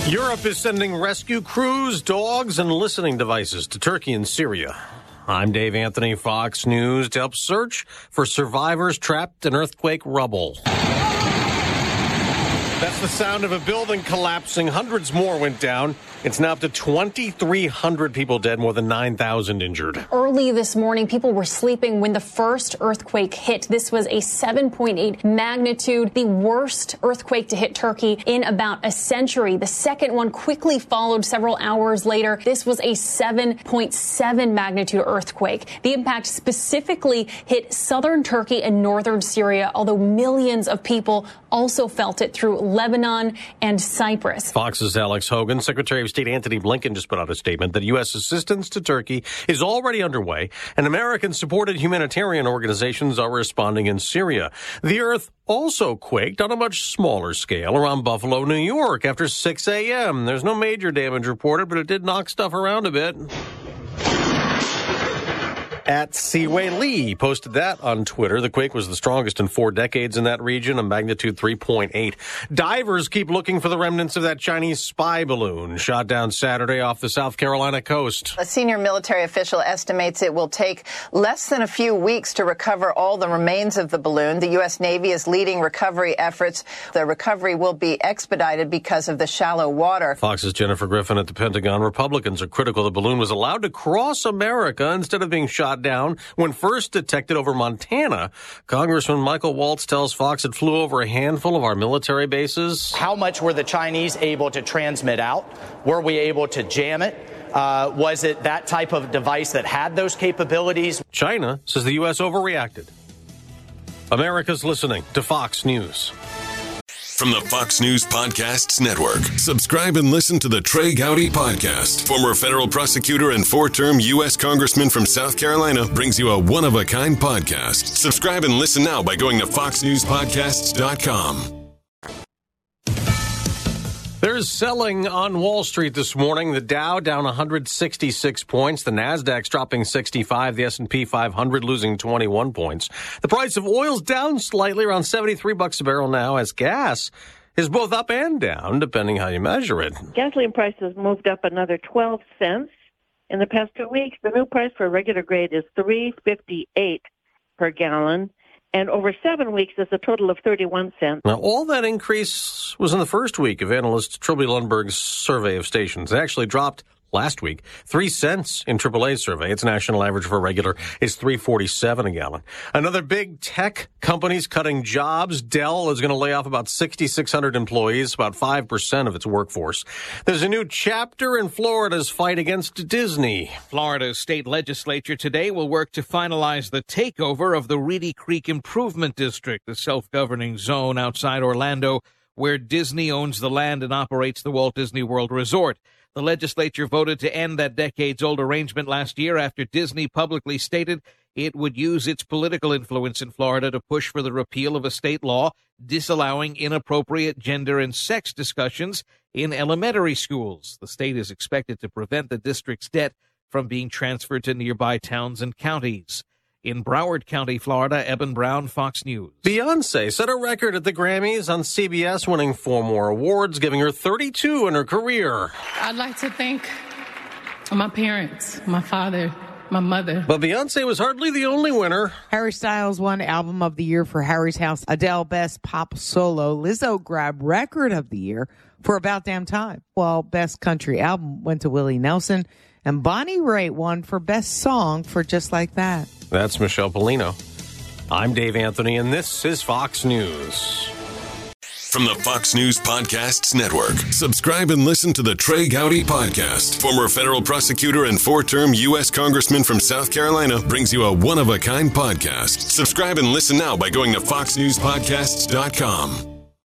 Europe is sending rescue crews, dogs, and listening devices to Turkey and Syria. I'm Dave Anthony, Fox News, to help search for survivors trapped in earthquake rubble. That's the sound of a building collapsing. Hundreds more went down. It's now up to 2,300 people dead, more than 9,000 injured. Early this morning, people were sleeping when the first earthquake hit. This was a 7.8 magnitude, the worst earthquake to hit Turkey in about a century. The second one quickly followed several hours later. This was a 7.7 magnitude earthquake. The impact specifically hit southern Turkey and northern Syria, although millions of people also felt it through Lebanon and Cyprus. Fox's Alex Hogan. Secretary of State Antony Blinken just put out a statement that U.S. assistance to Turkey is already underway, and American-supported humanitarian organizations are responding in Syria. The earth also quaked on a much smaller scale around Buffalo, New York, after 6 a.m. There's no major damage reported, but it did knock stuff around a bit. At Seaway Lee posted that on Twitter. The quake was the strongest in 4 decades in that region, a magnitude 3.8. Divers keep looking for the remnants of that Chinese spy balloon shot down Saturday off the South Carolina coast. A senior military official estimates it will take less than a few weeks to recover all the remains of the balloon. The U.S. Navy is leading recovery efforts. The recovery will be expedited because of the shallow water. Fox's Jennifer Griffin at the Pentagon. Republicans are critical the balloon was allowed to cross America instead of being shot down when first detected over Montana. Congressman Michael Waltz tells Fox it flew over a handful of our military bases. How much were the Chinese able to transmit out? Were we able to jam it? Was it that type of device that had those capabilities? China says the U.S. overreacted. America's listening to Fox News. From the Fox News Podcasts Network, subscribe and listen to the Trey Gowdy Podcast. Former federal prosecutor and 4-term U.S. Congressman from South Carolina brings you a one-of-a-kind podcast. Subscribe and listen now by going to foxnewspodcasts.com. There's selling on Wall Street this morning. The Dow down 166 points. The Nasdaq's dropping 65. The S&P 500 losing 21 points. The price of oil's down slightly, around $73 a barrel now, as gas is both up and down, depending how you measure it. Gasoline prices moved up another 12 cents in the past 2 weeks. The new price for regular grade is $3.58 per gallon. And over 7 weeks, it's a total of 31 cents. Now, all that increase was in the first week of analyst Trilby Lundberg's survey of stations. It actually dropped last week 3 cents in AAA's survey. Its national average for regular is $3.47 a gallon. Another big tech company's cutting jobs. Dell is going to lay off about 6,600 employees, about 5% of its workforce. There's a new chapter in Florida's fight against Disney. Florida's state legislature today will work to finalize the takeover of the Reedy Creek Improvement District, the self-governing zone outside Orlando, where Disney owns the land and operates the Walt Disney World Resort. The legislature voted to end that decades-old arrangement last year after Disney publicly stated it would use its political influence in Florida to push for the repeal of a state law disallowing inappropriate gender and sex discussions in elementary schools. The state is expected to prevent the district's debt from being transferred to nearby towns and counties. In Broward County, Florida, Eben Brown, Fox News. Beyonce set a record at the Grammys on CBS, winning 4 more awards, giving her 32 in her career. I'd like to thank my parents, my father, my mother. But Beyonce was hardly the only winner. Harry Styles won Album of the Year for Harry's House. Adele, Best Pop Solo. Lizzo grabbed Record of the Year for About Damn Time. While Best Country Album went to Willie Nelson. And Bonnie Raitt won for Best Song for Just Like That. That's Michelle Polino. I'm Dave Anthony, and this is Fox News. From the Fox News Podcasts Network, subscribe and listen to the Trey Gowdy Podcast. Former federal prosecutor and 4-term U.S. Congressman from South Carolina brings you a one-of-a-kind podcast. Subscribe and listen now by going to foxnewspodcasts.com.